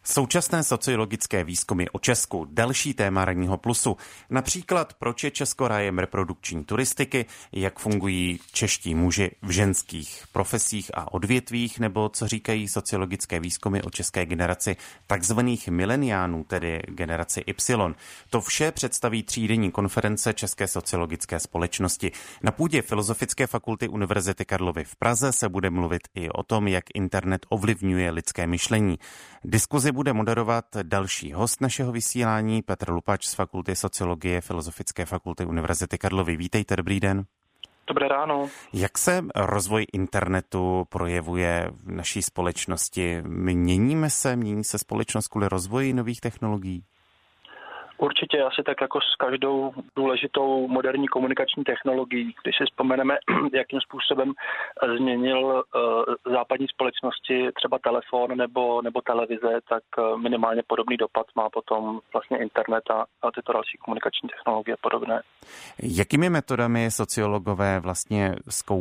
Současné sociologické výzkumy o Česku, další téma Ranního plusu. Například, proč je Česko rájem reprodukční turistiky, jak fungují čeští muži v ženských profesích a odvětvích, nebo co říkají sociologické výzkumy o české generaci takzvaných mileniánů, tedy generaci Y. To vše představí třídenní konference České sociologické společnosti. Na půdě Filozofické fakulty Univerzity Karlovy v Praze se bude mluvit i o tom, jak internet ovlivňuje lidské myšlení. Diskuzi bude moderovat další host našeho vysílání, Petr Lupač z Fakulty sociologie Filozofické fakulty Univerzity Karlovy. Vítejte, dobrý den. Dobré ráno. Jak se rozvoj internetu projevuje v naší společnosti? Mění se společnost kvůli rozvoji nových technologií? Určitě asi tak jako s každou důležitou moderní komunikační technologií. Když si vzpomeneme, jakým způsobem změnil západní společnosti třeba telefon nebo televize, tak minimálně podobný dopad má potom vlastně internet a tyto další komunikační technologie podobné. Jakými metodami sociologové vlastně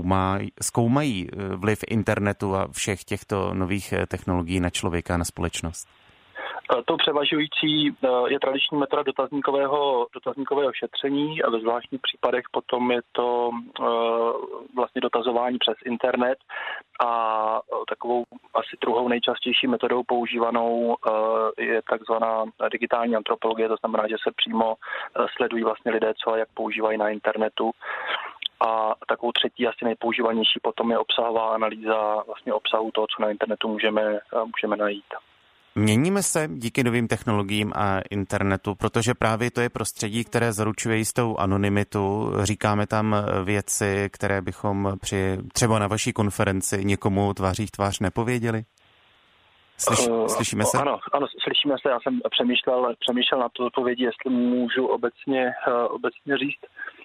zkoumají vliv internetu a všech těchto nových technologií na člověka a na společnost? Tou převažující je tradiční metoda dotazníkového šetření a ve zvláštních případech potom je to vlastně dotazování přes internet a takovou asi druhou nejčastější metodou používanou je takzvaná digitální antropologie, to znamená, že se přímo sledují vlastně lidé, co a jak používají na internetu. A takovou třetí, asi nejpoužívanější potom je obsahová analýza vlastně obsahu toho, co na internetu můžeme najít. Měníme se díky novým technologiím a internetu, protože právě to je prostředí, které zaručuje jistou anonymitu. Říkáme tam věci, které bychom třeba na vaší konferenci někomu tváří v tvář nepověděli? Slyšíme se? Ano, slyšíme se. Já jsem přemýšlel na tu odpovědi, jestli můžu obecně říct.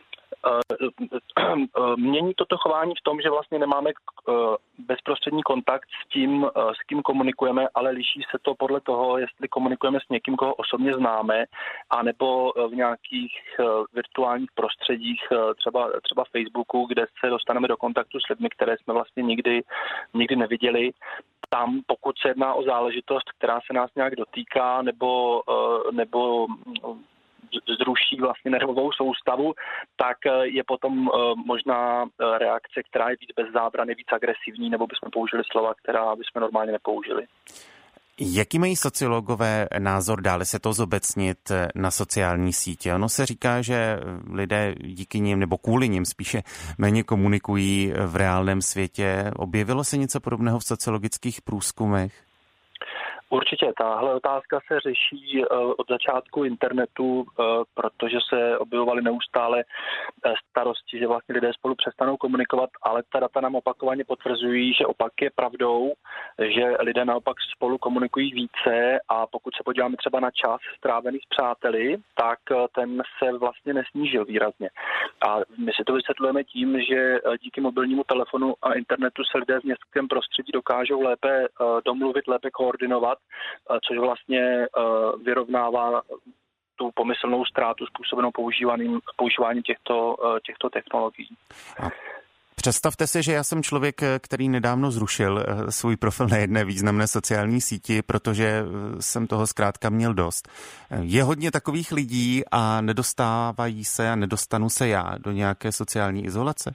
Mění toto chování v tom, že vlastně nemáme bezprostřední kontakt s tím, s kým komunikujeme, ale liší se to podle toho, jestli komunikujeme s někým, koho osobně známe, anebo v nějakých virtuálních prostředích, třeba Facebooku, kde se dostaneme do kontaktu s lidmi, které jsme vlastně nikdy neviděli. Tam, pokud se jedná o záležitost, která se nás nějak dotýká, nebo zruší vlastně nervovou soustavu, tak je potom možná reakce, která je víc bez zábrany, víc agresivní, nebo bychom použili slova, která bychom normálně nepoužili. Jaký mají sociologové názor, dále se to zobecnit na sociální sítě? Ono se říká, že lidé díky nim nebo kvůli nim spíše méně komunikují v reálném světě. Objevilo se něco podobného v sociologických průzkumech? Určitě, tahle otázka se řeší od začátku internetu, protože se objevovaly neustále starosti, že vlastně lidé spolu přestanou komunikovat, ale ta data nám opakovaně potvrzují, že opak je pravdou, že lidé naopak spolu komunikují více a pokud se podíváme třeba na čas strávený s přáteli, tak ten se vlastně nesnížil výrazně. A my si to vysvětlujeme tím, že díky mobilnímu telefonu a internetu se lidé v městském prostředí dokážou lépe domluvit, lépe koordinovat, což vlastně vyrovnává tu pomyslnou ztrátu způsobenou používáním těchto technologií. Představte si, že já jsem člověk, který nedávno zrušil svůj profil na jedné významné sociální síti, protože jsem toho zkrátka měl dost. Je hodně takových lidí a nedostávají se a nedostanu se já do nějaké sociální izolace?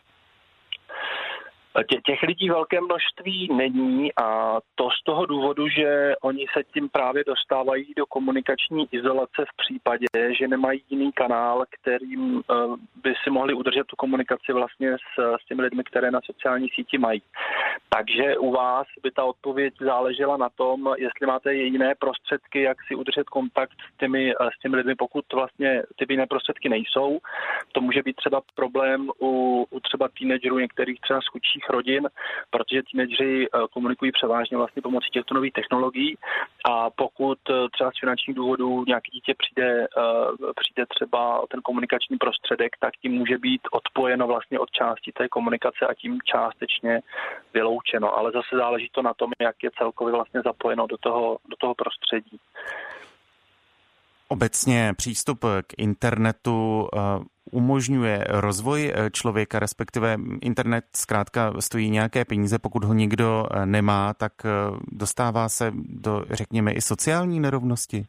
Těch lidí velké množství není a to z toho důvodu, že oni se tím právě dostávají do komunikační izolace v případě, že nemají jiný kanál, kterým by si mohli udržet tu komunikaci vlastně s těmi lidmi, které na sociální síti mají. Takže u vás by ta odpověď záležela na tom, jestli máte jiné prostředky, jak si udržet kontakt s těmi lidmi, pokud vlastně ty jiné prostředky nejsou. To může být třeba problém u třeba teenagerů, některých třeba z chudších rodin, protože teenageři komunikují převážně vlastně pomocí těchto nových technologií a pokud třeba z finančních důvodů nějaké dítě přijde třeba o ten komunikační prostředek, tak tím může být odpojeno vlastně od části té komunikace a tím částečně vyloučeno. Ale zase záleží to na tom, jak je celkově vlastně zapojeno do toho prostředí. Obecně přístup k internetu umožňuje rozvoj člověka, respektive internet zkrátka stojí nějaké peníze, pokud ho nikdo nemá, tak dostává se do, řekněme, i sociální nerovnosti?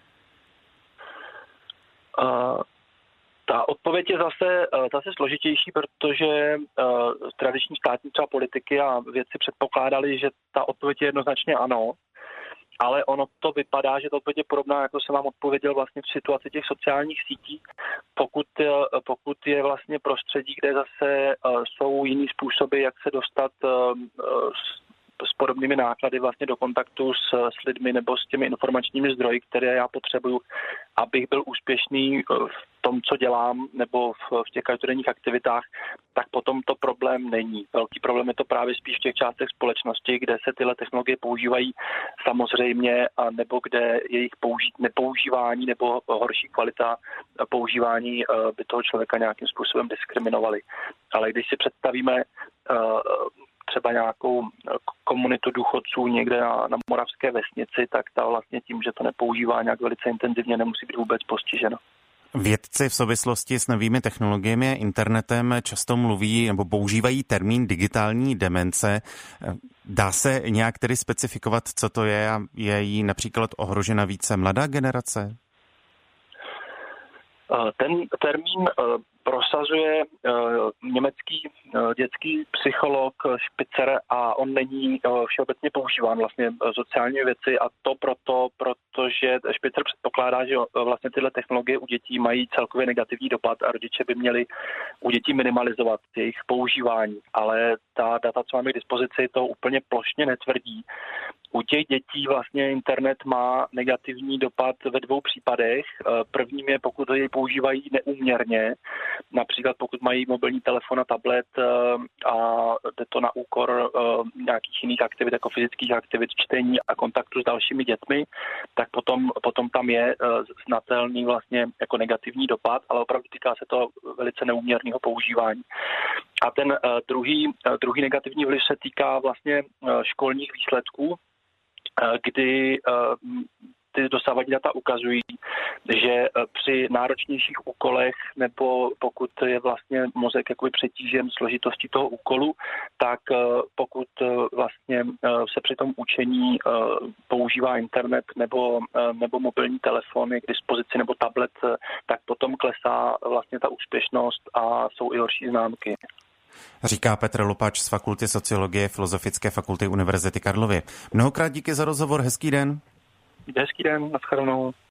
Ta odpověď je zase složitější, protože tradiční státní třeba politiky a vědci předpokládali, že ta odpověď je jednoznačně ano, ale ono to vypadá, že to odpověď je podobná, jako jsem vám odpověděl vlastně v situaci těch sociálních sítí, pokud je vlastně prostředí, kde zase jsou jiný způsoby, jak se dostat s podobnými náklady vlastně do kontaktu s lidmi nebo s těmi informačními zdroji, které já potřebuju, abych byl úspěšný v tom, co dělám, nebo v těch každodenních aktivitách, tak potom to problém není. Velký problém je to právě spíš v těch částech společnosti, kde se tyhle technologie používají samozřejmě, a nebo kde jejich nepoužívání nebo horší kvalita používání by toho člověka nějakým způsobem diskriminovaly. Ale když si představíme třeba nějakou komunitu důchodců někde na moravské vesnici, tak ta vlastně tím, že to nepoužívá nějak velice intenzivně, nemusí být vůbec postižena. Vědci v souvislosti s novými technologiemi a internetem často mluví nebo používají termín digitální demence. Dá se nějak tedy specifikovat, co to je a je jí například ohrožena více mladá generace? Ten termín prosazuje německý dětský psycholog Spitzer a on není všeobecně používán vlastně sociální věci, a to protože Spitzer předpokládá, že vlastně tyhle technologie u dětí mají celkově negativní dopad a rodiče by měli u dětí minimalizovat jejich používání. Ale ta data, co máme k dispozici, to úplně plošně netvrdí. U těch dětí vlastně internet má negativní dopad ve dvou případech. Prvním je, pokud jej používají neúměrně, například pokud mají mobilní telefon a tablet a jde to na úkor nějakých jiných aktivit, jako fyzických aktivit, čtení a kontaktu s dalšími dětmi, tak potom tam je znatelný vlastně jako negativní dopad, ale opravdu týká se to velice neúměrného používání. A ten druhý negativní vliv se týká vlastně školních výsledků, kdy ty dosavadní data ukazují, že při náročnějších úkolech nebo pokud je vlastně mozek jakoby přetížen složitostí toho úkolu, tak pokud vlastně se při tom učení používá internet nebo mobilní telefony k dispozici nebo tablet, tak potom klesá vlastně ta úspěšnost a jsou i horší známky. Říká Petr Lupač z Fakulty sociologie Filozofické fakulty Univerzity Karlovy. Mnohokrát díky za rozhovor, hezký den. Hezký den, nashledanou.